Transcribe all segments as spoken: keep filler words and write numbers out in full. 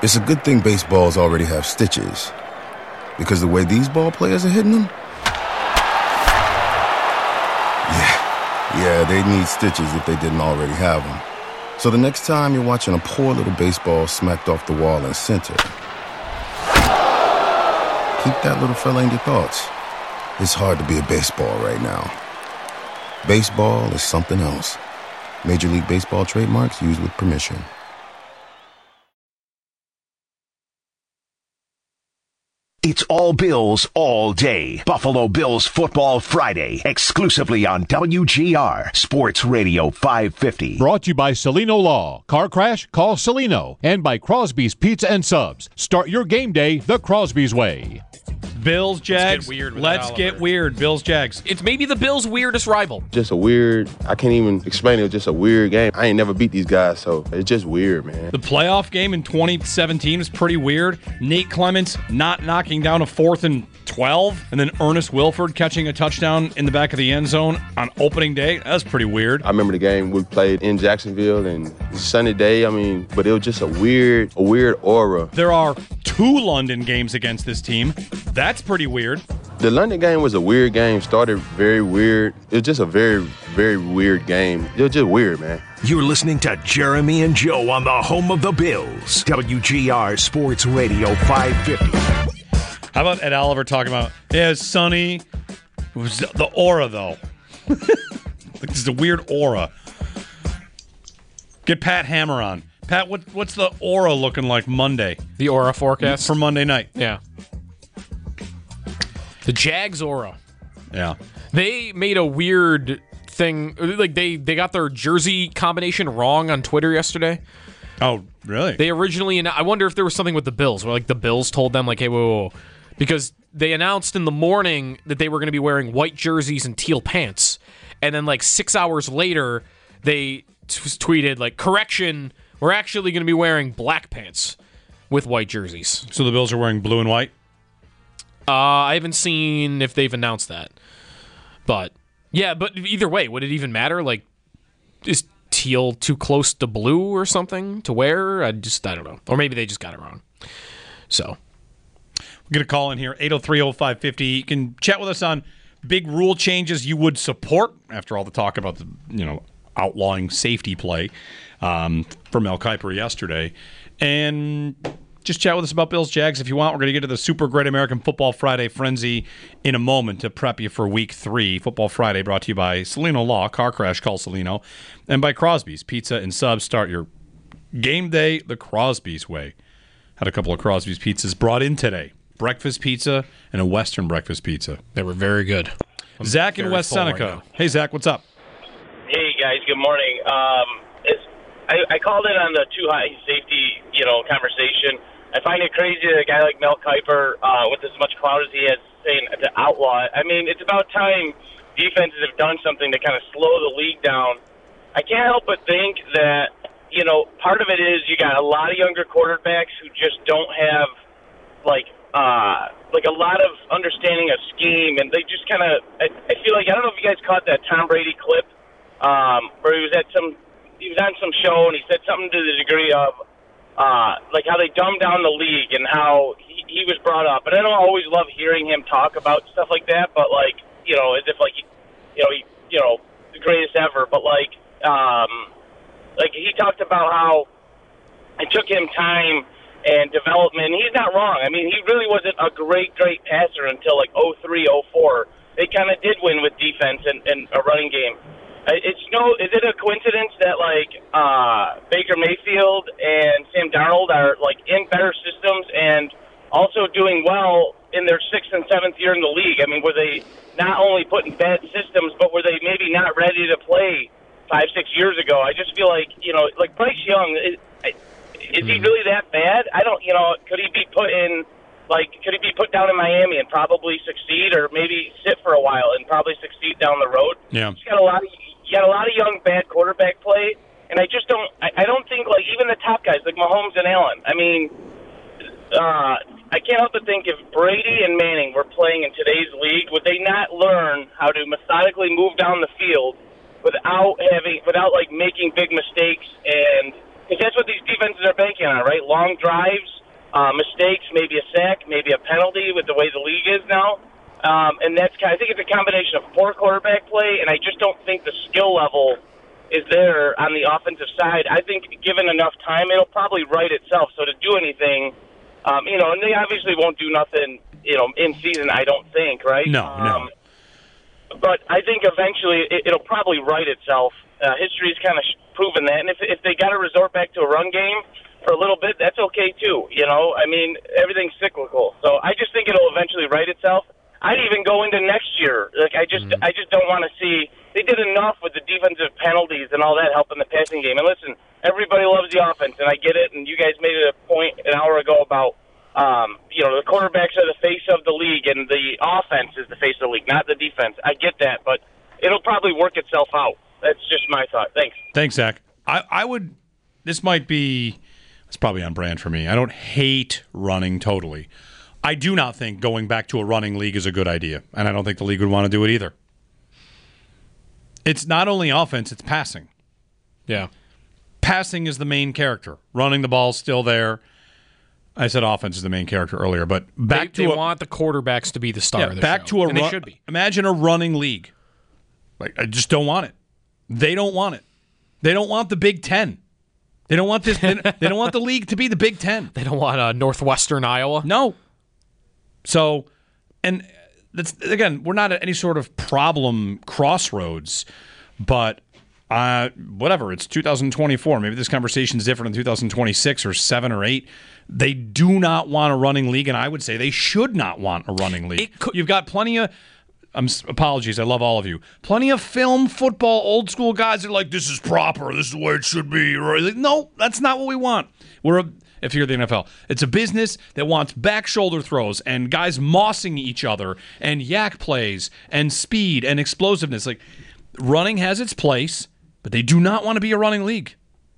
It's a good thing baseballs already have stitches, because the way these ball players are hitting them, yeah, yeah, they need stitches if they didn't already have them. So the next time you're watching a poor little baseball smacked off the wall in center, keep that little fella in your thoughts. It's hard to be a baseball right now. Baseball is something else. Major League Baseball trademarks used with permission. It's all Bills all day. Buffalo Bills Football Friday, exclusively on W G R Sports Radio five fifty. Brought to you by Celino Law. Car crash? Call Celino. And by Crosby's Pizza and Subs. Start your game day the Crosby's way. Bills, Jags. Let's get weird with Let's that, get Oliver. weird. Bills, Jags. It's maybe the Bills' weirdest rival. Just a weird, I can't even explain it, it's just a weird game. I ain't never beat these guys, so it's just weird, man. The playoff game in twenty seventeen was pretty weird. Nate Clements not knocking down a fourth and twelve, and then Ernest Wilford catching a touchdown in the back of the end zone on opening day. That was pretty weird. I remember the game we played in Jacksonville, and it's a sunny day, I mean, but it was just a weird, a weird aura. There are two London games against this team. That's pretty weird. The London game was a weird game, started very weird. It was just a very, very weird game. It was just weird, man. You're listening to Jeremy and Joe on the home of the Bills. W G R Sports Radio five fifty. How about Ed Oliver talking about, yeah, it's sunny. It was the aura, though. Like, this is a weird aura. Get Pat Hammer on. Pat, what, what's the aura looking like Monday? The aura forecast? For Monday night. Yeah. The Jags aura. Yeah. They made a weird thing. Like, they, they got their jersey combination wrong on Twitter yesterday. Oh, really? They originally, I wonder if there was something with the Bills, where like the Bills told them, like, hey, whoa, whoa, whoa. Because they announced in the morning that they were going to be wearing white jerseys and teal pants. And then, like, six hours later, they t- tweeted, like, correction, we're actually going to be wearing black pants with white jerseys. So the Bills are wearing blue and white? Uh, I haven't seen if they've announced that. But, yeah, but either way, would it even matter? Like, is teal too close to blue or something to wear? I just, I don't know. Or maybe they just got it wrong. So. We're going to call in here, eight oh three oh five five oh. You can chat with us on big rule changes you would support after all the talk about the, you know, outlawing safety play um, for Mel Kiper yesterday. And just chat with us about Bills Jags if you want. We're going to get to the Super Great American Football Friday frenzy in a moment to prep you for week three. Football Friday brought to you by Celino Law, car crash, call Celino, and by Crosby's Pizza and Subs. Start your game day the Crosby's way. Had a couple of Crosby's pizzas brought in today. Breakfast pizza and a Western breakfast pizza. They were very good. I'm Zach in West Seneca. Right, hey, Zach, what's up? Hey, guys. Good morning. Um, it's, I, I called in on the too high safety, you know, conversation. I find it crazy that a guy like Mel Kiper, uh, with as much clout as he has, saying to outlaw it. I mean, it's about time defenses have done something to kind of slow the league down. I can't help but think that, you know, part of it is you got a lot of younger quarterbacks who just don't have, like, Uh, like a lot of understanding of scheme, and they just kind of, I, I feel like, I don't know if you guys caught that Tom Brady clip, um, where he was at some, he was on some show, and he said something to the degree of, uh, like how they dumbed down the league and how he, he was brought up. And I don't always love hearing him talk about stuff like that, but like, you know, as if like, you know, he, you know, the greatest ever, but like, um, like he talked about how it took him time and development. He's not wrong. I mean, he really wasn't a great, great passer until like oh three, oh four. They kind of did win with defense and, and a running game. It's no, is it a coincidence that like uh, Baker Mayfield and Sam Darnold are like in better systems and also doing well in their sixth and seventh year in the league? I mean, were they not only put in bad systems, but were they maybe not ready to play five, six years ago? I just feel like, you know, like Bryce Young, is, is he really that bad? I don't, you know, could he be put in, like, could he be put down in Miami and probably succeed, or maybe sit for a while and probably succeed down the road? Yeah. He's got a lot of, you got a lot of young bad quarterback play, and I just don't, I, I don't think, like, even the top guys, like Mahomes and Allen, I mean, uh, I can't help but think if Brady and Manning were playing in today's league, would they not learn how to methodically move down the field without having, without like making big mistakes and Because that's what these defenses are banking on, right? Long drives, uh, mistakes, maybe a sack, maybe a penalty with the way the league is now. Um, and that's kind of, I think it's a combination of poor quarterback play, and I just don't think the skill level is there on the offensive side. I think given enough time, it'll probably right itself. So to do anything, um, you know, and they obviously won't do nothing, you know, in season, I don't think, right? No, um, no. But I think eventually it, it'll probably right itself. Uh, history's kind of proven that. And if, if they got to resort back to a run game for a little bit, that's okay too. You know, I mean, everything's cyclical. So I just think it'll eventually right itself. I'd even go into next year. Like I just, mm-hmm. I just don't want to see. They did enough with the defensive penalties and all that helping the passing game. And listen, everybody loves the offense, and I get it. And you guys made it a point an hour ago about, um, you know, the quarterbacks are the face of the league, and the offense is the face of the league, not the defense. I get that, but it'll probably work itself out. That's just my thought. Thanks. Thanks, Zach. I, I would. This might be. It's probably on brand for me. I don't hate running totally. I do not think going back to a running league is a good idea, and I don't think the league would want to do it either. It's not only offense, it's passing. Yeah. Passing is the main character. Running the ball's still there. I said offense is the main character earlier, but back they, to they a, want the quarterbacks to be the star yeah, of the back show, to a and run, they should be. Imagine a running league. Like I just don't want it. They don't want it. They don't want the Big Ten. They don't want this. They, they don't want the league to be the Big Ten. They don't want uh, Northwestern Iowa. No. So, and that's again, we're not at any sort of problem crossroads, but uh, whatever. It's two thousand twenty-four. Maybe this conversation is different in two thousand twenty-six or seven or eight. They do not want a running league, and I would say they should not want a running league. Could, You've got plenty of. Um, apologies, I love all of you. Plenty of film, football, old school guys that are like, this is proper, this is the way it should be. Like, no, that's not what we want. We're a, if you're the N F L, it's a business that wants back shoulder throws and guys mossing each other and yak plays and speed and explosiveness. Like, running has its place, but they do not want to be a running league.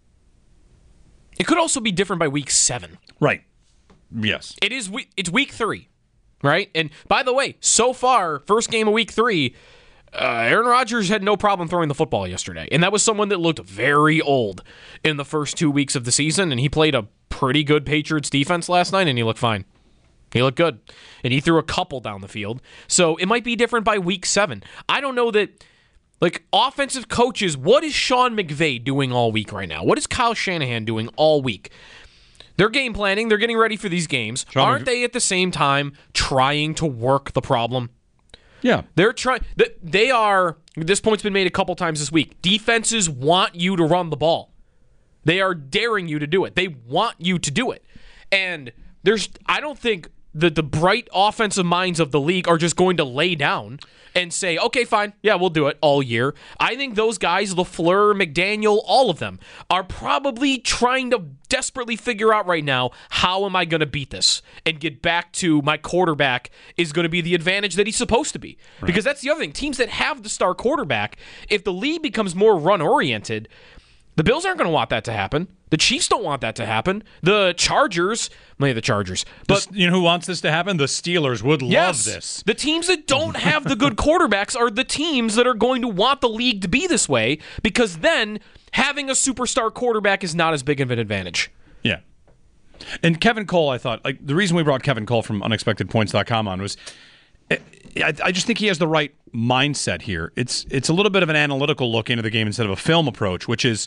It could also be different by week seven. Right. Yes. It is. It's week three. Right? And by the way, so far, first game of week three, uh, Aaron Rodgers had no problem throwing the football yesterday. And that was someone that looked very old in the first two weeks of the season. And he played a pretty good Patriots defense last night, and he looked fine. He looked good. And he threw a couple down the field. So it might be different by week seven. I don't know that, like, offensive coaches, what is Sean McVay doing all week right now? What is Kyle Shanahan doing all week? They're game planning. They're getting ready for these games. Sean Aren't McV- they at the same time trying to work the problem? Yeah. They're trying. They are, this point's been made a couple times this week. Defenses want you to run the ball. They are daring you to do it. They want you to do it. And there's, I don't think that the bright offensive minds of the league are just going to lay down and say, okay, fine, yeah, we'll do it all year. I think those guys, LaFleur, McDaniel, all of them, are probably trying to desperately figure out right now, how am I going to beat this and get back to my quarterback is going to be the advantage that he's supposed to be. Right. Because that's the other thing. Teams that have the star quarterback, if the league becomes more run-oriented, the Bills aren't going to want that to happen. The Chiefs don't want that to happen. The Chargers, maybe the Chargers, but the, you know who wants this to happen? The Steelers would yes, love this. The teams that don't have the good quarterbacks are the teams that are going to want the league to be this way, because then having a superstar quarterback is not as big of an advantage. Yeah. And Kevin Cole, I thought, like the reason we brought Kevin Cole from unexpected points dot com on was I, I just think he has the right mindset here. It's it's a little bit of an analytical look into the game instead of a film approach, which is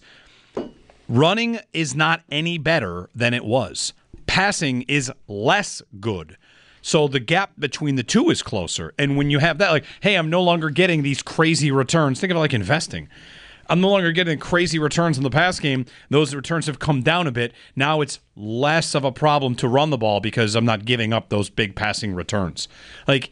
running is not any better than it was. Passing is less good. So the gap between the two is closer. And when you have that, like, hey, I'm no longer getting these crazy returns. Think of it like investing. I'm no longer getting crazy returns in the pass game. Those returns have come down a bit. Now it's less of a problem to run the ball because I'm not giving up those big passing returns. Like,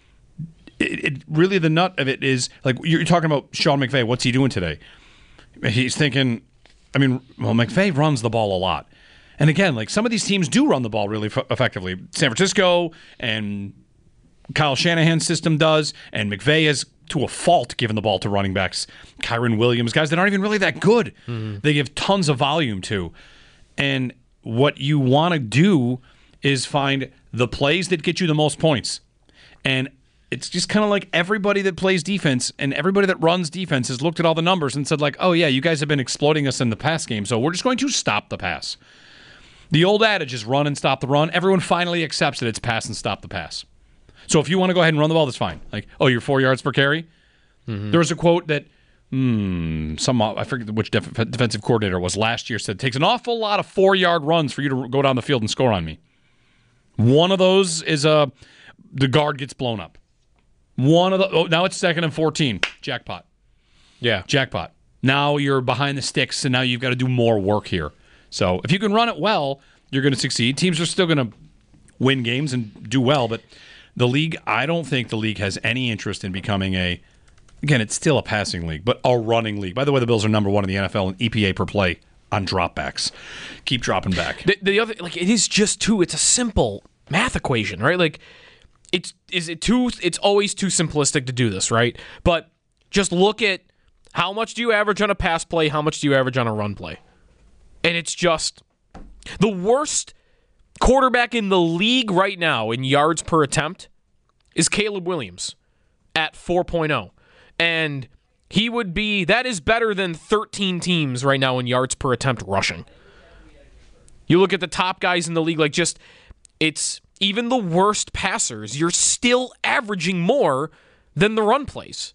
it, it really the nut of it is, like, you're talking about Sean McVay. What's he doing today? He's thinking, I mean, well, McVay runs the ball a lot. And again, like, some of these teams do run the ball really f- effectively. San Francisco and Kyle Shanahan's system does, and McVay has, to a fault, given the ball to running backs. Kyron Williams, guys that aren't even really that good. Mm-hmm. They give tons of volume to. And what you want to do is find the plays that get you the most points. And it's just kind of like everybody that plays defense and everybody that runs defense has looked at all the numbers and said like, oh yeah, you guys have been exploiting us in the pass game, so we're just going to stop the pass. The old adage is run and stop the run. Everyone finally accepts that it's pass and stop the pass. So if you want to go ahead and run the ball, that's fine. Like, oh, you're four yards per carry? Mm-hmm. There was a quote that hmm, some I forget which def- defensive coordinator was last year said, it takes an awful lot of four-yard runs for you to go down the field and score on me. One of those is uh, the guard gets blown up. One of the oh, now it's second and fourteen. Jackpot. Yeah. Jackpot. Now you're behind the sticks, and now you've got to do more work here. So if you can run it well, you're going to succeed. Teams are still going to win games and do well, but the league, I don't think the league has any interest in becoming a, again, it's still a passing league, but a running league. By the way, the Bills are number one in the N F L in E P A per play on dropbacks. Keep dropping back. The, the other, like, it is just too, it's a simple math equation, right? Like, it's, is it too, it's always too simplistic to do this, right? But just look at how much do you average on a pass play, how much do you average on a run play? And it's just the worst quarterback in the league right now in yards per attempt is Caleb Williams at four point oh. And he would be, that is better than thirteen teams right now in yards per attempt rushing. You look at the top guys in the league, like just, it's even the worst passers, you're still averaging more than the run plays.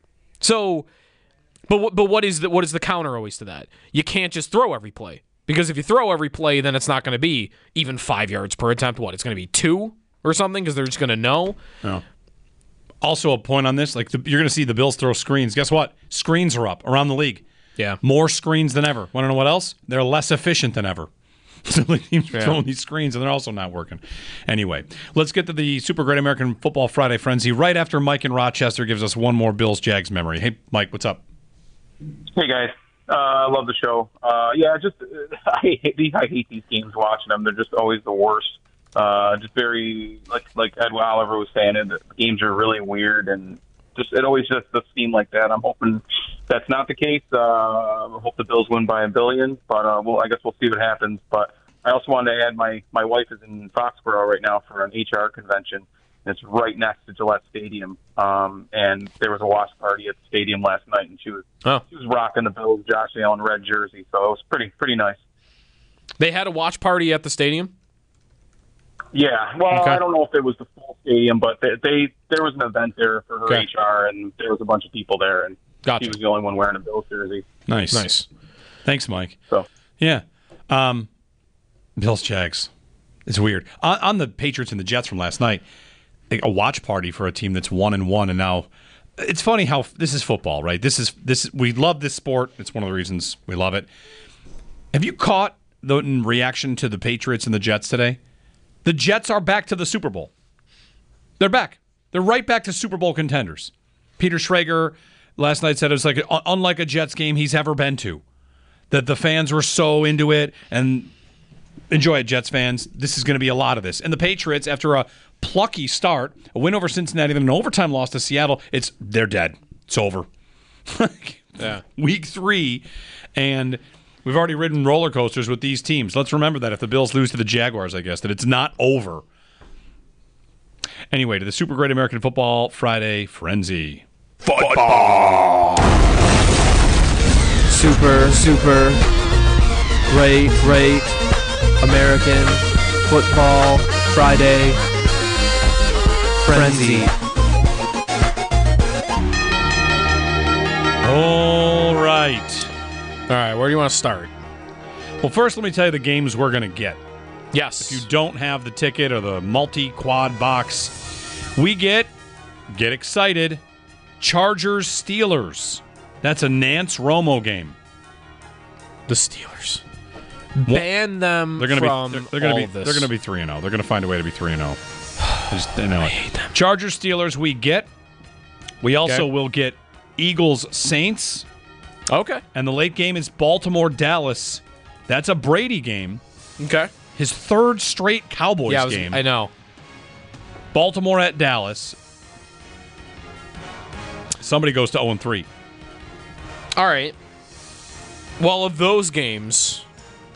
So, but but what is the, what is the counter always to that? You can't just throw every play. Because if you throw every play, then it's not going to be even five yards per attempt. What, it's going to be two or something because they're just going to know? No. Also, a point on this, like the, you're going to see the Bills throw screens. Guess what? Screens are up around the league. Yeah. More screens than ever. Want to know what else? They're less efficient than ever. So the teams are Yeah. throwing these screens, and they're also not working. Anyway, let's get to the Super Great American Football Friday Frenzy right after Mike in Rochester gives us one more Bills-Jags memory. Hey, Mike, what's up? Hey, guys. Uh, I love the show. Uh, yeah, just uh, I hate these. I hate these games. Watching them, they're just always the worst. Uh, just very like like Ed Oliver was saying, it, the games are really weird, and just it always just does seem like that. I'm hoping that's not the case. Uh, I hope the Bills win by a billion, but uh, well, I guess we'll see what happens. But I also wanted to add my my wife is in Foxborough right now for an H R convention. It's right next to Gillette Stadium, um, and there was a watch party at the stadium last night, and she was Oh. she was rocking the Bills Josh Allen red jersey, so it was pretty pretty nice. They had a watch party at the stadium? Yeah, well, Okay. I don't know if it was the full stadium, but they, they there was an event there for her Okay. H R, and there was a bunch of people there, and Gotcha. she was the only one wearing a Bills jersey. Nice. Nice. Thanks, Mike. So Yeah. Um, Bills-Jags. It's weird. On, on the Patriots and the Jets from last night, like a watch party for a team that's one and one, and now it's funny how this is football, right? This is this we love this sport. It's one of the reasons we love it. Have you caught the reaction to the Patriots and the Jets today? The Jets are back to the Super Bowl. They're back. They're right back to Super Bowl contenders. Peter Schrager last night said it was like unlike a Jets game he's ever been to. That the fans were so into it, and enjoy it, Jets fans. This is going to be a lot of this. And the Patriots, after a plucky start, a win over Cincinnati, then an overtime loss to Seattle, it's they're dead. It's over. Yeah. Week three, and we've already ridden roller coasters with these teams. Let's remember that if the Bills lose to the Jaguars, I guess, that it's not over. Anyway, to the Super Great American Football Friday Frenzy. Football. Super, super, great, great American Football Friday Frenzy. All right. All right, where do you want to start? Well, first, let me tell you the games we're going to get. Yes. If you don't have the ticket or the multi-quad box, we get, get excited, Chargers Steelers. That's a Nance Romo game. The Steelers. Ban them They're going to from be they're, they're going all to of be this. they're going to be three and oh. They're going to find a way to be three and oh. I just they know I it. hate them. Chargers Steelers we get. We also Okay. will get Eagles Saints, Okay. and the late game is Baltimore Dallas. That's a Brady game. Okay. His third straight Cowboys Yeah, I, was, game. I know. Baltimore at Dallas. Somebody goes to oh and three. All right. Well, of those games,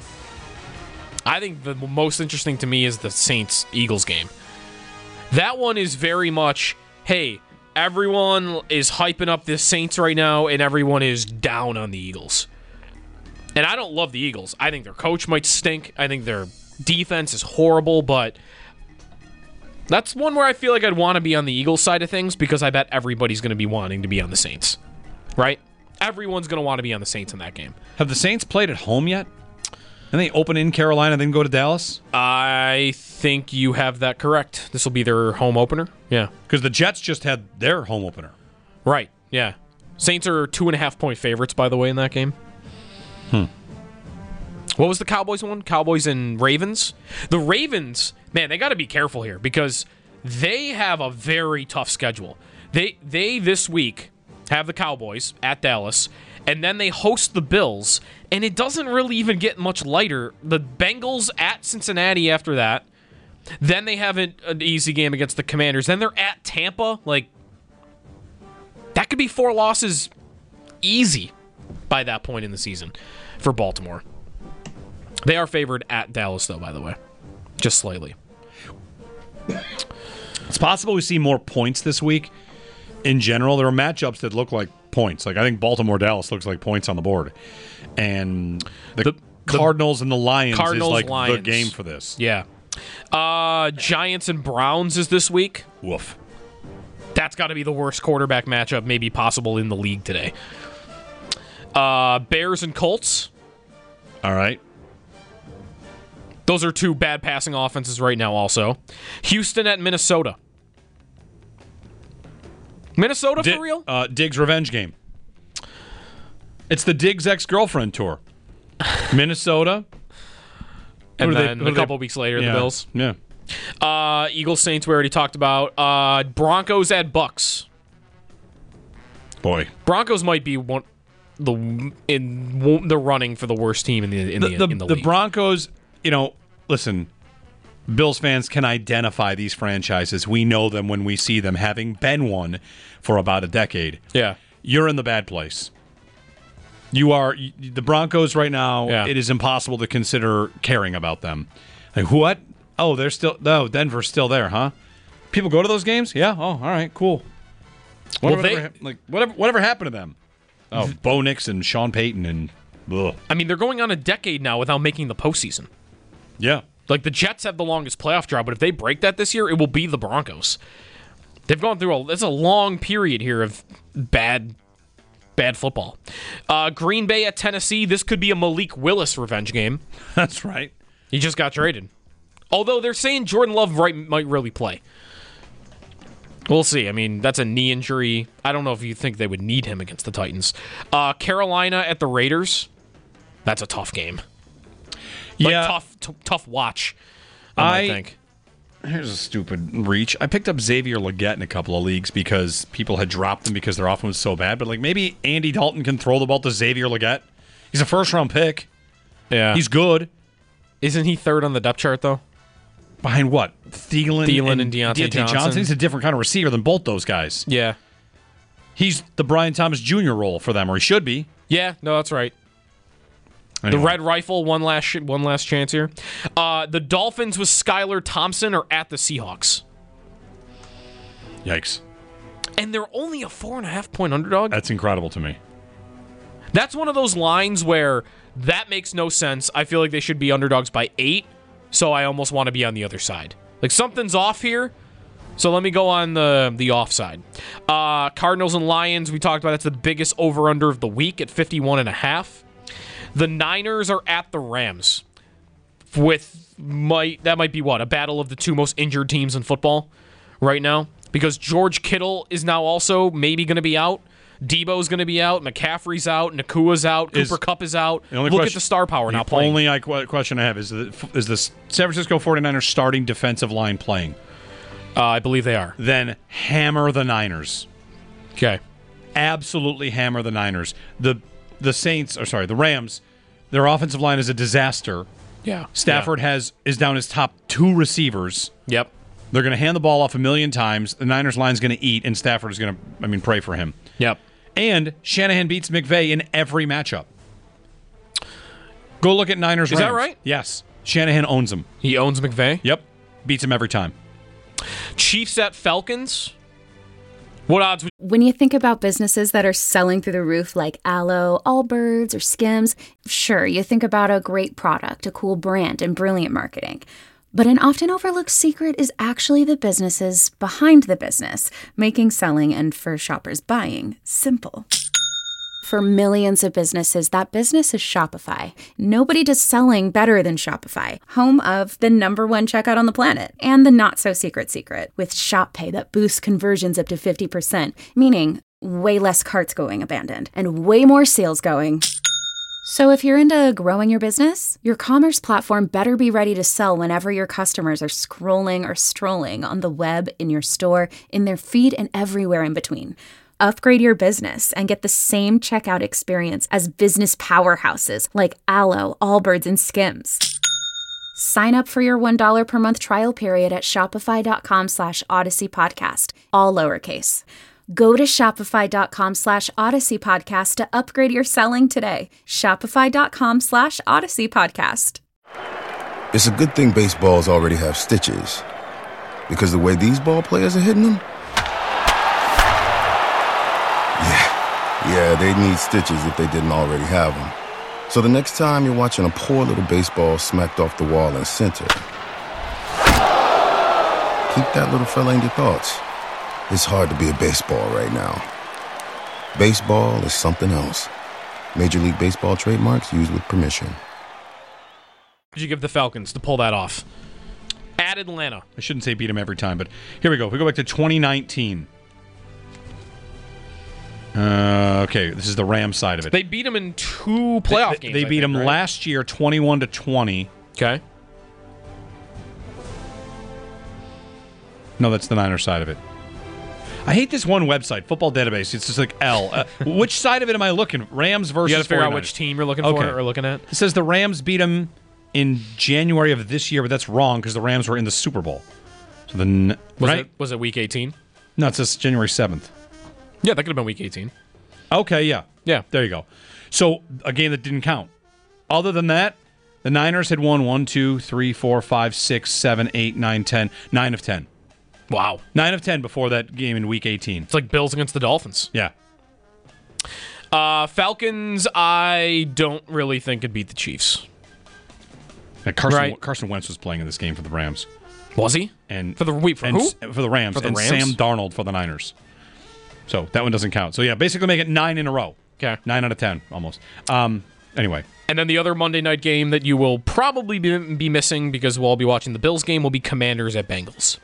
I think the most interesting to me is the Saints-Eagles game. That one is very much, hey, everyone is hyping up the Saints right now, and everyone is down on the Eagles. And I don't love the Eagles. I think their coach might stink. I think their defense is horrible, but that's one where I feel like I'd want to be on the Eagles side of things because I bet everybody's going to be wanting to be on the Saints, right? Everyone's going to want to be on the Saints in that game. Have the Saints played at home yet? And they open in Carolina, then go to Dallas? I think you have that correct. This will be their home opener. Yeah. Because the Jets just had their home opener. Right, yeah. Saints are two and a half point favorites, by the way, in that game. Hmm. What was the Cowboys one? Cowboys and Ravens? The Ravens, man, they got to be careful here because they have a very tough schedule. They they this week have the Cowboys at Dallas, and then they host the Bills, and it doesn't really even get much lighter. The Bengals at Cincinnati after that. Then they have an, an easy game against the Commanders. Then they're at Tampa. Like, that could be four losses easy by that point in the season for Baltimore. They are favored at Dallas, though, by the way. Just slightly. It's possible we see more points this week. In general, there are matchups that look like points. Like, I think Baltimore-Dallas looks like points on the board. And the, the Cardinals and the Lions Cardinals, is like Lions. the game for this. Yeah. Uh, Giants and Browns is this week. Woof. That's got to be the worst quarterback matchup maybe possible in the league today. Uh, Bears and Colts. All right. Those are two bad passing offenses right now also. Houston at Minnesota. Minnesota Di- for real? Uh, Diggs' revenge game. It's the Diggs ex-girlfriend tour. Minnesota. And Who do they- then who a do they- couple weeks later, Yeah. the Bills. Yeah. Uh, Eagles Saints we already talked about. Uh, Broncos at Bucks. Boy. Broncos might be one the in the running for the worst team in the in the, The, the, in the the league. Broncos, you know, listen, Bills fans can identify these franchises. We know them when we see them, having been one for about a decade. Yeah. You're in the bad place. You are you, the Broncos right now. Yeah. It is impossible to consider caring about them. Like what? Oh, they're still. No, Denver's still there, huh? People go to those games. Yeah. Oh, all right, cool. Well, Whatever, they- like whatever, whatever happened to them? Oh, Bo Nix and Sean Payton and. Ugh. I mean, they're going on a decade now without making the postseason. Yeah. Like, the Jets have the longest playoff drought, but if they break that this year, it will be the Broncos. They've gone through a, it's a long period here of bad, bad football. Uh, Green Bay at Tennessee, this could be a Malik Willis revenge game. That's right. He just got traded. Although they're saying Jordan Love right, might really play. We'll see. I mean, that's a knee injury. I don't know if you think they would need him against the Titans. Uh, Carolina at the Raiders. That's a tough game. Like, Yeah. tough, t- tough watch. I, I think. Here's a stupid reach. I picked up Xavier Legette in a couple of leagues because people had dropped him because their offense was so bad. But like maybe Andy Dalton can throw the ball to Xavier Legette. He's a first round pick. Yeah, He's good. Isn't he third on the depth chart though? Behind what? Thielen, Thielen and, and Deontay Johnson. He's a different kind of receiver than both those guys. Yeah, He's the Brian Thomas Junior role for them, or he should be. yeah. No, that's right. Anyway. The Red Rifle, one last sh- one last chance here. Uh, the Dolphins with Skylar Thompson are at the Seahawks, Yikes. and they're only a four and a half point underdog. That's incredible to me. That's one of those lines where that makes no sense. I feel like they should be underdogs by eight, so I almost want to be on the other side. Like something's off here, so let me go on the the off side. Uh, Cardinals and Lions, we talked about that's the biggest over-under of the week at fifty-one and a half. The Niners are at the Rams with might that might be what a battle of the two most injured teams in football right now because George Kittle is now also maybe going to be out. Debo's going to be out. McCaffrey's out. Nakua's out. Is- Cooper Kupp is out. The only Look question- at the star power the now playing. only I, question I have is the, is the San Francisco forty-niners starting defensive line playing? uh, I believe they are. Then hammer the Niners. Okay. Absolutely hammer the Niners. The the Saints, or sorry, the Rams, their offensive line is a disaster. Yeah. Stafford has is down his top two receivers. Yeah. Yep. They're going to hand the ball off a million times. The Niners line's going to eat, and Stafford is going to, I mean, pray for him. Yep. And Shanahan beats McVay in every matchup. Go look at Niners. Is that Rams. right? Yes. Shanahan owns them. He owns McVay. Yep. Beats him every time. Chiefs at Falcons. What odds would When you think about businesses that are selling through the roof like Aloe, Allbirds, or Skims, sure, you think about a great product, a cool brand, and brilliant marketing. But an often overlooked secret is actually the businesses behind the business, making selling and, for shoppers, buying simple. For millions of businesses, that business is Shopify. Nobody does selling better than Shopify, home of the number one checkout on the planet, and the not-so-secret secret, with Shop Pay that boosts conversions up to fifty percent, meaning way less carts going abandoned, and way more sales going. So if you're into growing your business, your commerce platform better be ready to sell whenever your customers are scrolling or strolling on the web, in your store, in their feed, and everywhere in between. Upgrade your business and get the same checkout experience as business powerhouses like Aloe, Allbirds, and Skims. Sign up for your one dollar per month trial period at shopify.com slash Odyssey Podcast, all lowercase. Go to shopify.com slash Odyssey Podcast to upgrade your selling today. Shopify.com slash Odyssey Podcast. It's a good thing baseballs already have stitches, because the way these ball players are hitting them, yeah, they need stitches if they didn't already have them. So the next time you're watching a poor little baseball smacked off the wall in center, keep that little fella in your thoughts. It's hard to be a baseball right now. Baseball is something else. Major League Baseball trademarks used with permission. you give the Falcons to pull that off? At Atlanta. I shouldn't say beat them every time, but here we go. If we go back to twenty nineteen. Uh, okay, this is the Rams side of it. They beat them in two playoff they, games. They I beat think, them right? last year, twenty-one to twenty. Okay. No, that's the Niners side of it. I hate this one website, Football Database. It's just like L. Uh, which side of it am I looking? Rams versus You got to figure out 49ers. which team you're looking Okay. for or looking at. It says the Rams beat them in January of this year, but that's wrong because the Rams were in the Super Bowl. So the Was right? it was it week eighteen? No, it says January seventh. Yeah, that could have been week eighteen. Okay, yeah. Yeah. There you go. So a game that didn't count. Other than that, the Niners had won one, two, three, four, five, six, seven, eight, nine, ten. Nine of ten. Wow. Nine of ten before that game in week eighteen. It's like Bills against the Dolphins. Yeah. Uh, Falcons, I don't really think could beat the Chiefs. And Carson, Right. Carson Wentz was playing in this game for the Rams. Was he? And For the wait, for and who? s- For the Rams. For the and Rams? Sam Darnold for the Niners. So that one doesn't count. So yeah, basically make it nine in a row. Okay. Nine out of ten, almost. Um. Anyway. And then the other Monday night game that you will probably be, be missing because we'll all be watching the Bills game will be Commanders at Bengals.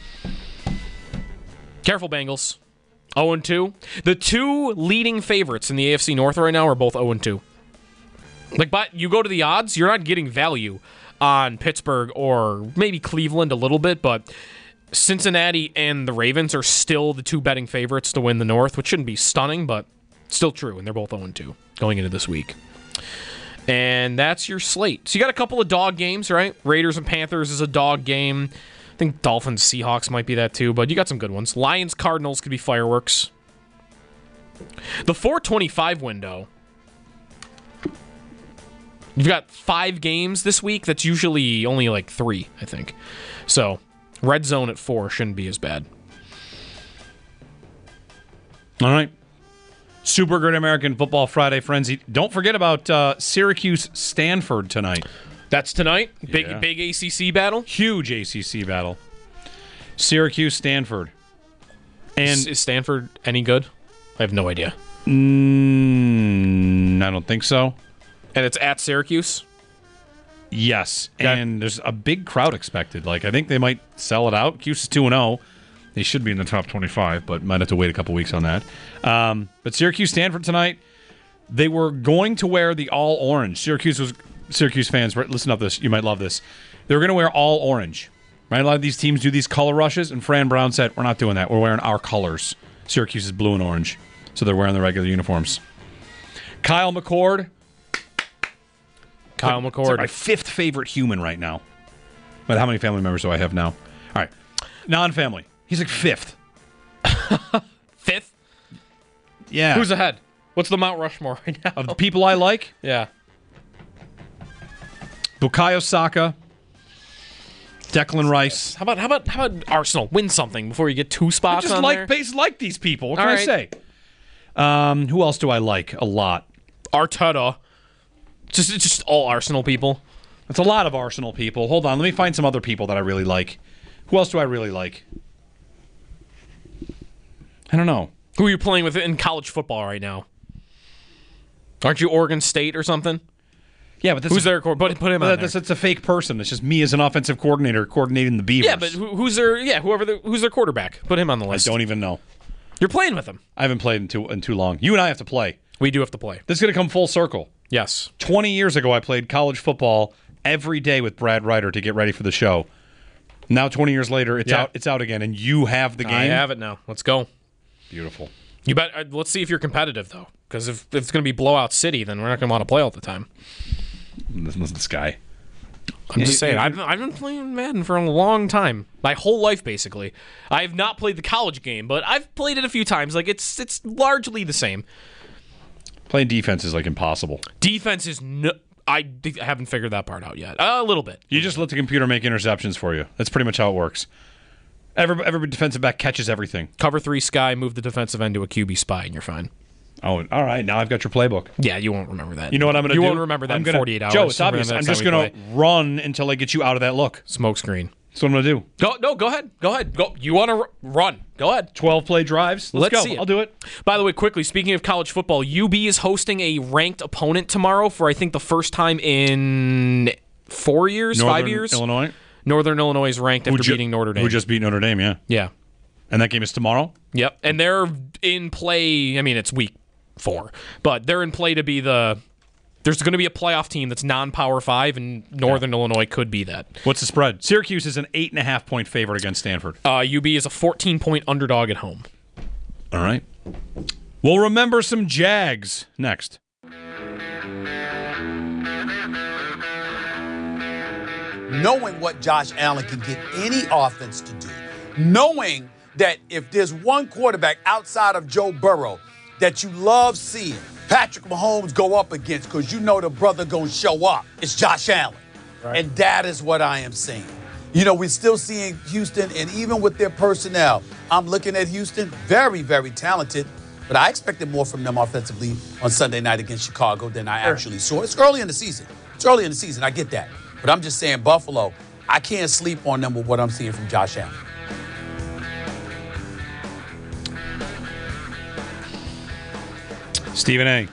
Careful, Bengals. oh and two. The two leading favorites in the A F C North right now are both oh and two. Like, but you go to the odds, you're not getting value on Pittsburgh or maybe Cleveland a little bit, but Cincinnati and the Ravens are still the two betting favorites to win the North, which shouldn't be stunning, but still true, and they're both oh and two going into this week. And that's your slate. So you got a couple of dog games, right? Raiders and Panthers is a dog game. I think Dolphins, Seahawks might be that too, but you got some good ones. Lions, Cardinals could be fireworks. The four twenty-five window. You've got five games this week. That's usually only like three, I think. So, red zone at four shouldn't be as bad. All right. Super Great American Football Friday frenzy. Don't forget about uh, Syracuse Stanford tonight. That's tonight. Big Yeah. big A C C battle. Huge A C C battle. Syracuse Stanford. And Is, is Stanford any good? I have no idea. mm, I don't think so. And it's at Syracuse. Yes. Okay. And there's a big crowd expected. Like, I think they might sell it out. Cuse is two and oh. They should be in the top twenty-five, but might have to wait a couple weeks on that. Um, but Syracuse Stanford tonight, they were going to wear the all orange. Syracuse was Syracuse fans, listen up this. You might love this. They were going to wear all orange. Right? A lot of these teams do these color rushes, and Fran Brown said, we're not doing that. We're wearing our colors. Syracuse is blue and orange. So they're wearing the regular uniforms. Kyle McCord. Kyle It's like McCord. my fifth favorite human right now. But how many family members do I have now? All right. Non-family. He's like fifth. Fifth? Yeah. Who's ahead? What's the Mount Rushmore right now? Of the people I like? Yeah. Bukayo Saka. Declan Rice. How about how about how about Arsenal win something before you get two spots I just on like there? base like these people. What All can right. I say? Um, who else do I like a lot? Arteta. Just just all Arsenal people. That's a lot of Arsenal people. Hold on, let me find some other people that I really like. Who else do I really like? I don't know. Who are you playing with in college football right now? Aren't you Oregon State or something? Yeah, but this who's is, their core? Put, put him on uh, there. this, it's a fake person. It's just me as an offensive coordinator coordinating the Beavers. Yeah, but who, who's their yeah whoever the, who's their quarterback? Put him on the I list. don't even know. You're playing with him. I haven't played in too in too long. You and I have to play. We do have to play. This is going to come full circle. Yes. twenty years ago, I played college football every day with Brad Ryder to get ready for the show. Now, twenty years later, it's Yeah. out. It's out again, and you have the game. I have it now. Let's go. Beautiful. You bet. Uh, let's see if you're competitive though, because if, if it's going to be blowout city, then we're not going to want to play all the time. Listen to this guy. I'm just saying. I've, I've been playing Madden for a long time, my whole life basically. I have not played the college game, but I've played it a few times. Like it's it's largely the same. Playing defense is like impossible. Defense is no. I d- haven't figured that part out yet. Uh, a little bit. You just let the computer make interceptions for you. That's pretty much how it works. Every every defensive back catches everything. Cover three sky, move the defensive end to a Q B spy, and you're fine. Oh, all right. Now I've got your playbook. Yeah, you won't remember that. You know what I'm going to do? do? You won't remember that I'm in gonna, forty-eight hours. Joe, it's obvious. Remember, I'm that's just how we going to play. run until I get you out of that look. Smoke screen. That's what I'm going to do. Go, no, go ahead. Go ahead. Go. You want to r- run. Go ahead. twelve play drives. Let's, Let's go. see it. I'll do it. By the way, quickly, speaking of college football, U B is hosting a ranked opponent tomorrow for, I think, the first time in four years, Northern five years. Illinois. Northern Illinois is ranked after ju- beating Notre Dame. Who just beat Notre Dame, yeah. yeah. And that game is tomorrow? Yep. And they're in play. I mean, it's week four, but they're in play to be the. There's going to be a playoff team that's non-power five, and Northern yeah. Illinois could be that. What's the spread? Syracuse is an eight and a half point favorite against Stanford. Uh, U B is a fourteen point underdog at home. All right. We'll remember some Jags next. Knowing what Josh Allen can get any offense to do, knowing that if there's one quarterback outside of Joe Burrow that you love seeing Patrick Mahomes go up against because you know the brother gonna show up, it's Josh Allen. Right. And that is what I am seeing. You know, we're still seeing Houston, and even with their personnel, I'm looking at Houston, very, very talented, but I expected more from them offensively on Sunday night against Chicago than I sure. actually saw. It's early in the season. It's early in the season. I get that. But I'm just saying, Buffalo, I can't sleep on them with what I'm seeing from Josh Allen. Stephen A.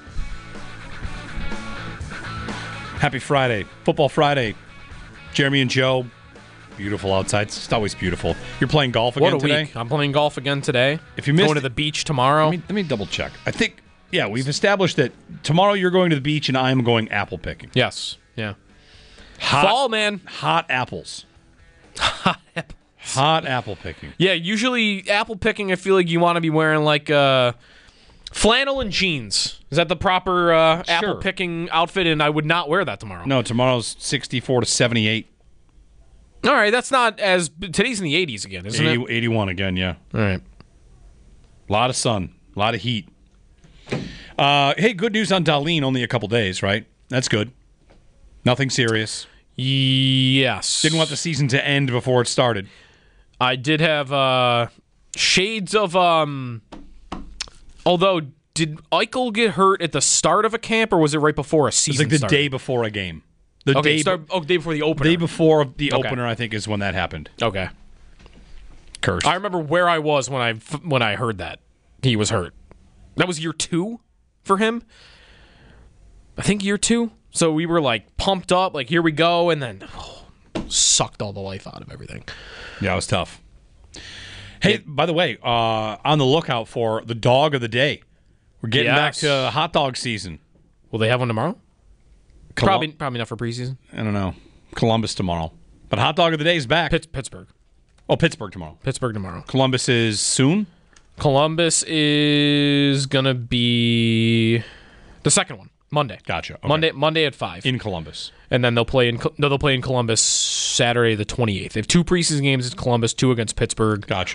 Happy Friday. Football Friday. Jeremy and Joe. Beautiful outside. It's always beautiful. You're playing golf again what a today? Week. I'm playing golf again today. If you missed Going to the beach tomorrow. Let me, let me double check. I think, yeah, we've established that tomorrow you're going to the beach and I'm going apple picking. Yes. Yeah. Hot, Fall, man. Hot apples. Hot apples. Hot apple picking. Yeah, usually apple picking, I feel like you want to be wearing like uh, flannel and jeans. Is that the proper uh, Sure. apple picking outfit? And I would not wear that tomorrow. No, tomorrow's sixty-four to seventy-eight. All right, that's not as... Today's in the eighties again, isn't eighty, it? eighty-one again, yeah. All right. A lot of sun. A lot of heat. Uh, hey, good news on Darlene. Only a couple days, right? That's good. Nothing serious. Yes. Didn't want the season to end before it started. I did have uh, shades of... um. Although, did Eichel get hurt at the start of a camp, or was it right before a season It was like the started? day before a game. The okay, day, start, oh, day before the opener. day before the Okay. opener, I think, is when that happened. Okay. Cursed. I remember where I was when I when I heard that he was hurt. That was year two for him. I think year two. So we were like pumped up, like here we go, and then oh, sucked all the life out of everything. Yeah, it was tough. Hey, it, by the way, uh, on the lookout for the dog of the day. We're getting yes. back to hot dog season. Will they have one tomorrow? Colum- probably, probably not for preseason. I don't know. Columbus tomorrow, but hot dog of the day is back. Pitt- Pittsburgh. Oh, Pittsburgh tomorrow. Pittsburgh tomorrow. Columbus is soon. Columbus is gonna be the second one, Monday. Gotcha. Okay. Monday, Monday at five in Columbus, and then they'll play in no, they'll play in Columbus Saturday the twenty eighth. They have two preseason games at Columbus, two against Pittsburgh. Gotcha.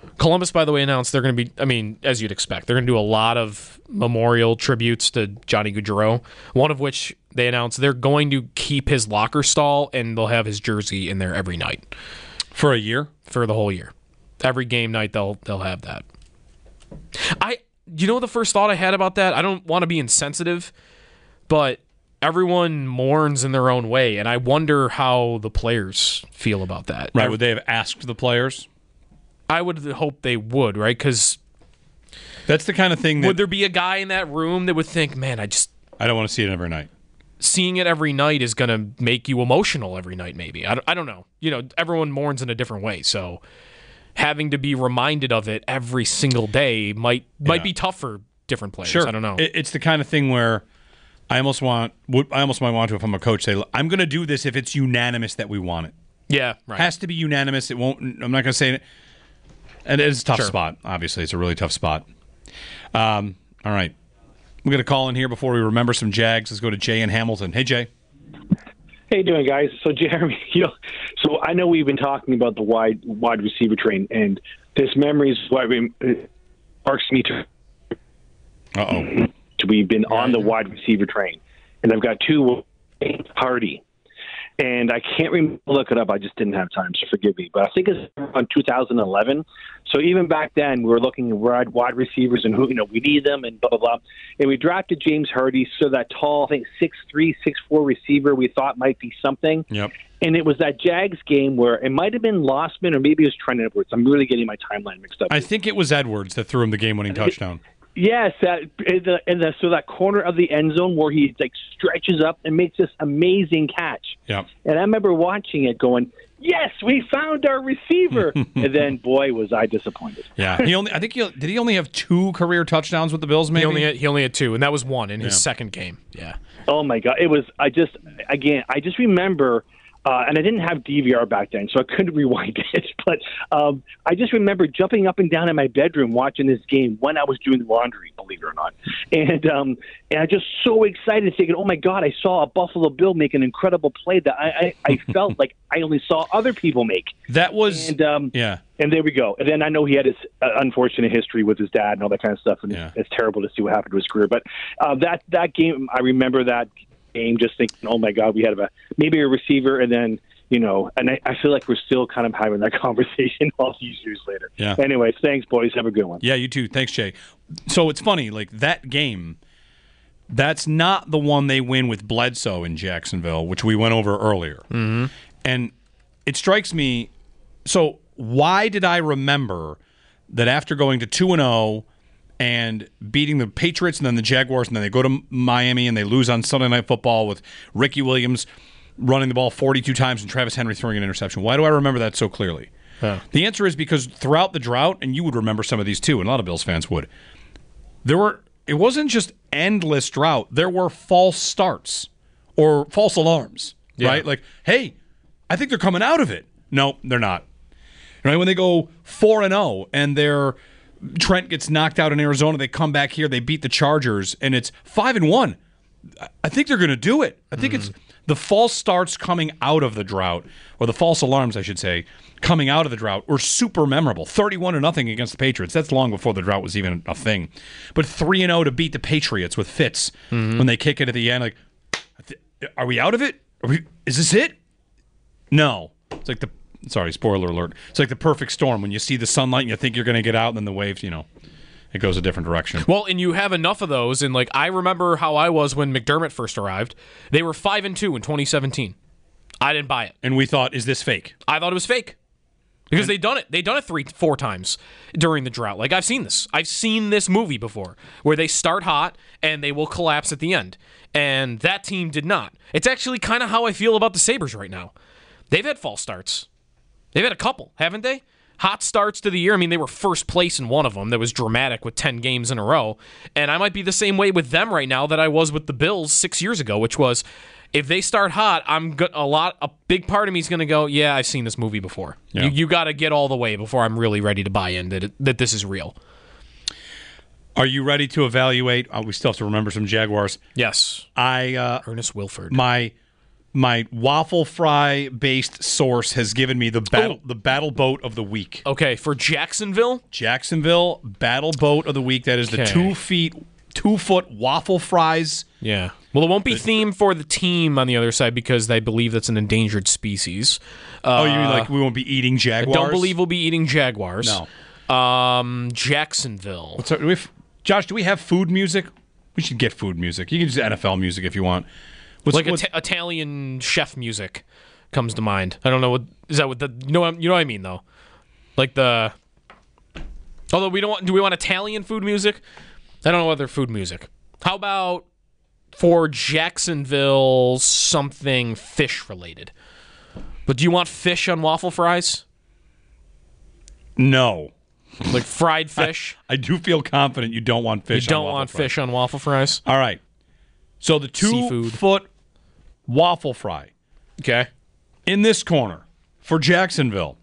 Columbus, by the way, announced they're going to be, I mean, as you'd expect, they're going to do a lot of memorial tributes to Johnny Gaudreau, one of which they announced they're going to keep his locker stall and they'll have his jersey in there every night. For a year? For the whole year. Every game night they'll they'll have that. I, you know the first thought I had about that? I don't want to be insensitive, but everyone mourns in their own way, and I wonder how the players feel about that. Right, would they have asked the players? I would hope they would, right? Because that's the kind of thing that... Would there be a guy in that room that would think, man, I just... I don't want to see it every night. Seeing it every night is going to make you emotional every night, maybe. I don't, I don't know. You know, everyone mourns in a different way, so having to be reminded of it every single day might might Yeah. be tough for different players. Sure. I don't know. It- It's the kind of thing where I almost want... would- I almost might want to, if I'm a coach, say, I'm going to do this if it's unanimous that we want it. Yeah, right. Has to be unanimous. It won't... I'm not going to say it. And it is a tough Sure. spot. Obviously, it's a really tough spot. Um, all right. We're going to call in here before we remember some Jags. Let's go to Jay in Hamilton. Hey, Jay. How you doing, guys? So, Jeremy, you know, so I know we've been talking about the wide wide receiver train, and this memory is what sparks me to. Uh oh. We've been on the wide receiver train, and I've got two. Hardy, and I can't remember, look it up. I just didn't have time, so forgive me. But I think it's on two thousand eleven. So even back then, we were looking at wide, wide receivers and who you know we need them and blah blah blah. And we drafted James Hardy, so that tall, I think six three, six four receiver we thought might be something. Yep. And it was that Jags game where it might have been Lossman or maybe it was Trent Edwards. I'm really getting my timeline mixed up. I think it was Edwards that threw him the game-winning touchdown. Yes, that in the, in the so that corner of the end zone where he like stretches up and makes this amazing catch. Yeah. And I remember watching it, going, "Yes, we found our receiver." And then, boy, was I disappointed. Yeah, he only. I think he did. He only have two career touchdowns with the Bills. Maybe He only had, he only had two, and that was one in his Yeah. second game. Yeah. Oh my God! It was. I just again. I just remember. Uh, and I didn't have D V R back then, so I couldn't rewind it. But um, I just remember jumping up and down in my bedroom watching this game when I was doing laundry, believe it or not. And um, and I just so excited, thinking, "Oh my God, I saw a Buffalo Bill make an incredible play that I, I, I felt like I only saw other people make." That was and um, yeah. And there we go. And then I know he had his uh, unfortunate history with his dad and all that kind of stuff, and Yeah. it's, it's terrible to see what happened to his career. But uh, that that game, I remember that game, just thinking, "Oh my God, we had a maybe a receiver," and then. You know, and I, I feel like we're still kind of having that conversation all these years later. Yeah. Anyways, thanks, boys. Have a good one. Yeah, you too. Thanks, Jay. So it's funny, like that game, that's not the one they win with Bledsoe in Jacksonville, which we went over earlier. Mm-hmm. And it strikes me, so why did I remember that after going to two and oh and beating the Patriots and then the Jaguars, and then they go to Miami and they lose on Sunday Night Football with Ricky Williams running the ball forty-two times and Travis Henry throwing an interception? Why do I remember that so clearly? Huh. The answer is because throughout the drought, and you would remember some of these too, and a lot of Bills fans would, there were it wasn't just endless drought. There were false starts or false alarms, Yeah. right? Like, hey, I think they're coming out of it. No, they're not. Right? When they go four and oh and they're Trent gets knocked out in Arizona, they come back here, they beat the Chargers, and it's five and one. I think they're going to do it. I think mm. it's the false starts coming out of the drought, or the false alarms, I should say, coming out of the drought, were super memorable. thirty-one to nothing against the Patriots. That's long before the drought was even a thing. But three and oh to beat the Patriots with Fitz mm-hmm. when they kick it at the end. Like, are we out of it? Are we, is this it? No. It's like the, sorry, spoiler alert. It's like the perfect storm when you see the sunlight and you think you're going to get out, and then the waves, you know. It goes a different direction. Well, and you have enough of those, and like I remember how I was when McDermott first arrived. They were five and two in twenty seventeen. I didn't buy it, and we thought, "Is this fake?" I thought it was fake because they done it. They done it three, four times during the drought. Like I've seen this. I've seen this movie before, where they start hot and they will collapse at the end. And that team did not. It's actually kind of how I feel about the Sabres right now. They've had false starts. They've had a couple, haven't they? Hot starts to the year. I mean, they were first place in one of them that was dramatic with ten games in a row. And I might be the same way with them right now that I was with the Bills six years ago, which was if they start hot, I'm go- a lot. A big part of me is going to go, yeah, I've seen this movie before. Yeah. You, you got to get all the way before I'm really ready to buy in that it, that this is real. Are you ready to evaluate? Oh, we still have to remember some Jaguars. Yes. I uh, Ernest Wilford. My my waffle fry based source has given me the battle Ooh. the battle boat of the week. Okay, for Jacksonville? Jacksonville battle boat of the week. That is the Okay. two feet, two foot waffle fries. Yeah. Well, it won't be themed for the team on the other side because they believe that's an endangered species. Uh, oh, you mean like we won't be eating jaguars? I don't believe we'll be eating jaguars. No. Um, Jacksonville. What's up? Do we have, Josh, do we have food music? We should get food music. You can use N F L music if you want. What's, like what's, Ita- Italian chef music comes to mind. I don't know what is that. What the you know? You know what I mean though. Like the. Although we don't want. Do we want Italian food music? I don't know other food music. How about for Jacksonville something fish related? But do you want fish on waffle fries? No. Like fried fish? I, I do feel confident you don't want fish. You don't on waffle want fries. fish on waffle fries? All right. So the two Seafood. foot waffle fry. Okay. In this corner for Jacksonville.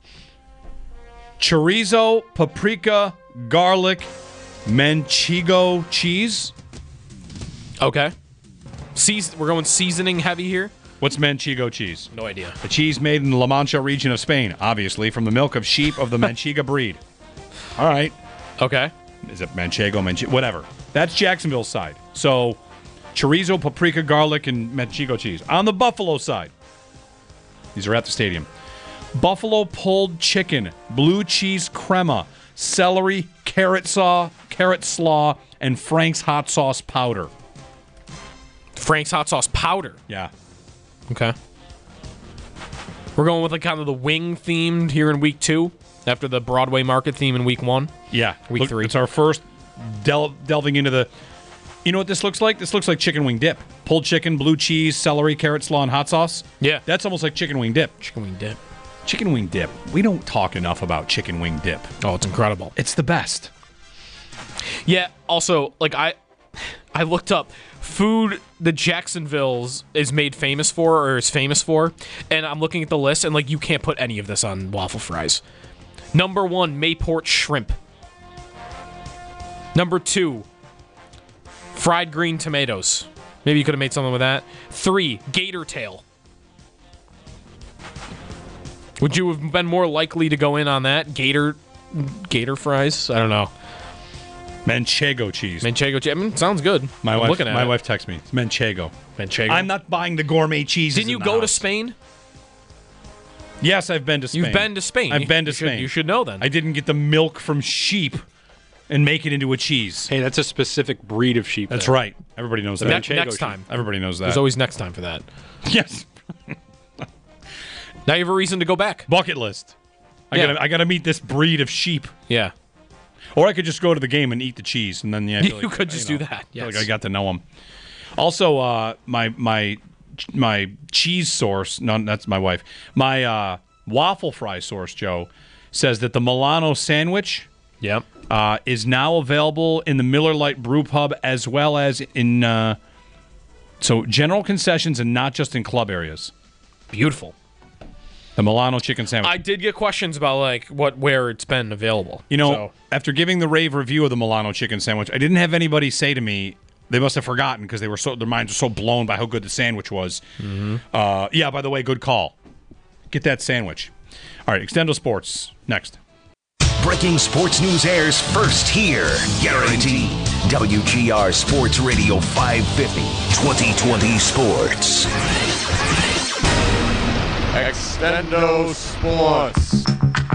Chorizo, paprika, garlic, manchego cheese. Okay. Seas- we're going seasoning heavy here. What's manchego cheese? No idea. A cheese made in the La Mancha region of Spain, obviously from the milk of sheep of the Manchega breed. All right. Okay. Is it manchego, manchego, whatever. That's Jacksonville's side. So chorizo, paprika, garlic, and manchego cheese. On the Buffalo side, these are at the stadium. Buffalo pulled chicken, blue cheese crema, celery, carrot saw, carrot slaw, and Frank's hot sauce powder. Frank's hot sauce powder. Yeah. Okay. We're going with like kind of the wing themed here in week two after the Broadway market theme in week one. Yeah. Week Look, three. It's our first del- delving into the... You know what this looks like? This looks like chicken wing dip. Pulled chicken, blue cheese, celery, carrot slaw, and hot sauce. Yeah. That's almost like chicken wing dip. Chicken wing dip. Chicken wing dip. We don't talk enough about chicken wing dip. Oh, it's incredible. It's the best. Yeah, also, like I I looked up food that Jacksonville's is made famous for or is famous for, and I'm looking at the list and like you can't put any of this on waffle fries. Number one, Mayport shrimp. Number two, fried green tomatoes. Maybe you could have made something with that. Three, gator tail. Would you have been more likely to go in on that? Gator gator fries? I don't know. Manchego cheese. Manchego cheese. I mean, sounds good. My I'm wife, looking at my it. wife texts me. It's manchego. Manchego. I'm not buying the gourmet cheese. Didn't you go to Spain? Yes, I've been to Spain. You've been to Spain. I've been to You should- Spain. you should know then. I didn't get the milk from sheep and make it into a cheese. Hey, that's a specific breed of sheep. That's there. right. Everybody knows that. Next, Manchego next sheep. time. Everybody knows that. There's always next time for that. Yes. Now you have a reason to go back. Bucket list. I Yeah. gotta I gotta meet this breed of sheep. Yeah. Or I could just go to the game and eat the cheese, and then yeah, I feel You like, could just know, do that, I feel like yes. I got to know them. Also, uh, my my my cheese source. No, that's my wife. My uh, waffle fry source, Joe, says that the Milano sandwich. Yep. Uh, is now available in the Miller Lite Brew Pub as well as in uh, so general concessions and not just in club areas. Beautiful. The Milano chicken sandwich. I did get questions about like what where it's been available. You know, So- after giving the rave review of the Milano chicken sandwich, I didn't have anybody say to me they must have forgotten because they were so their minds were so blown by how good the sandwich was. Mm-hmm. Uh, yeah, by the way, good call. Get that sandwich. All right, Extendo Sports next. Breaking sports news airs first here. Guaranteed. W G R Sports Radio five fifty, twenty twenty Sports. Extendo Sports.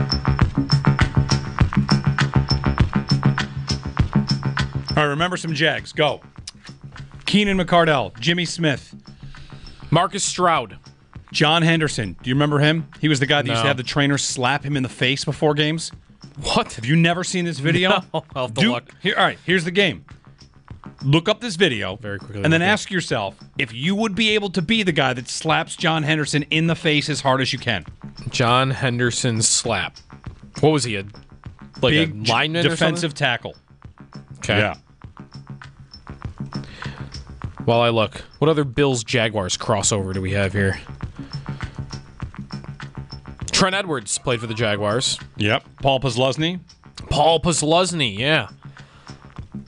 All right, remember some Jags. Go. Keenan McCardell, Jimmy Smith, Marcus Stroud, John Henderson. Do you remember him? He was the guy that used to No. have the trainer slap him in the face before games. What? Have you never seen this video? No, I'll have to Do- look. Here, all right, here's the game. Look up this video Very quickly and then looking. ask yourself if you would be able to be the guy that slaps John Henderson in the face as hard as you can. John Henderson's slap. What was he? A like Big a lineman defensive or tackle. something? Okay. Yeah. While I look, what other Bills Jaguars crossover do we have here? Trent Edwards played for the Jaguars. Yep. Paul Posluszny. Paul Posluszny, yeah.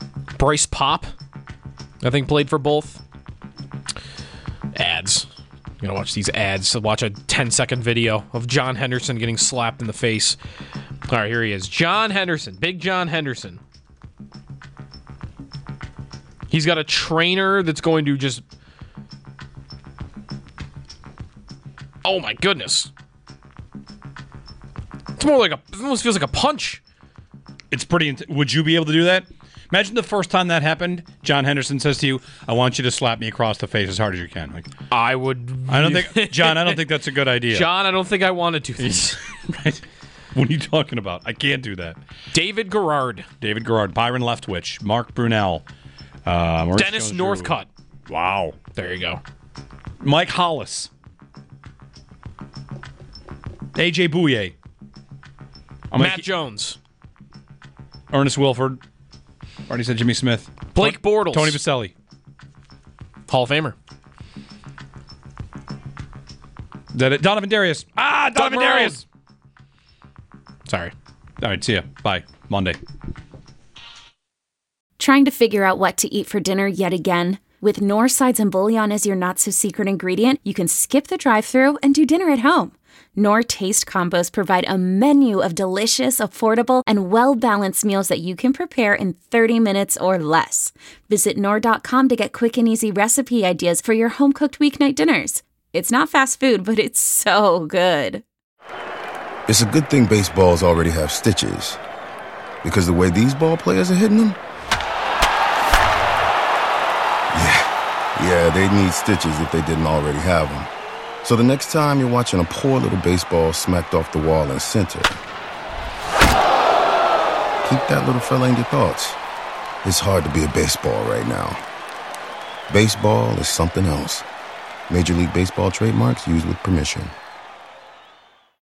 Bryce Pop, I think played for both. Ads. I'm going to watch these ads. So watch a ten second video of John Henderson getting slapped in the face. All right, here he is. John Henderson. Big John Henderson. He's got a trainer that's going to just... Oh, my goodness. It's more like a... It almost feels like a punch. It's pretty... Int- Would you be able to do that? Imagine the first time that happened, John Henderson says to you, I want you to slap me across the face as hard as you can. Like, I would... I don't think... John, I don't think that's a good idea. John, I don't think I want to do this. Right? What are you talking about? I can't do that. David Garrard. David Garrard. Byron Leftwich. Mark Brunell. Uh, Dennis Northcutt. Wow. There you go. Mike Hollis. A J Bouye. I'm Matt keep... Jones. Ernest Wilford. Already said Jimmy Smith. Blake Bortles. Tony Vaselli. Hall of Famer. Is that it? Donovan Darius. Ah, Donovan Darius. Sorry. All right, see ya. Bye. Monday. Trying to figure out what to eat for dinner yet again? With Knorr sides and bouillon as your not-so-secret ingredient, you can skip the drive-thru and do dinner at home. Knorr Taste Combos provide a menu of delicious, affordable, and well-balanced meals that you can prepare in thirty minutes or less. Visit Knorr dot com to get quick and easy recipe ideas for your home-cooked weeknight dinners. It's not fast food, but it's so good. It's a good thing baseballs already have stitches. Because the way these ball players are hitting them... Yeah, yeah, they need stitches if they didn't already have them. So the next time you're watching a poor little baseball smacked off the wall in center, keep that little fella in your thoughts. It's hard to be a baseball right now. Baseball is something else. Major League Baseball trademarks used with permission.